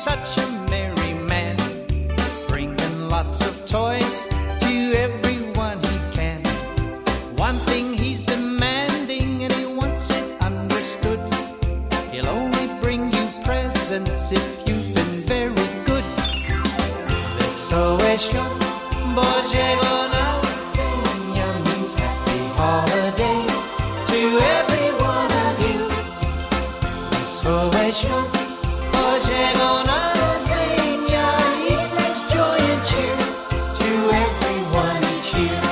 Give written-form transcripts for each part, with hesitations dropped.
such a merry man, bringing lots of toys to everyone he can. One thing he's demanding, and he wants it understood: he'll only bring you presents if you've been very good. Wesołeświąt Bożego Narodzenia means happy holidays to every one of you. Wesołeświąt Bożego Narodzenia, he brings joy and cheer to everyone each year.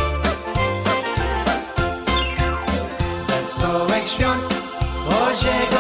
Wesołych świąt Bożego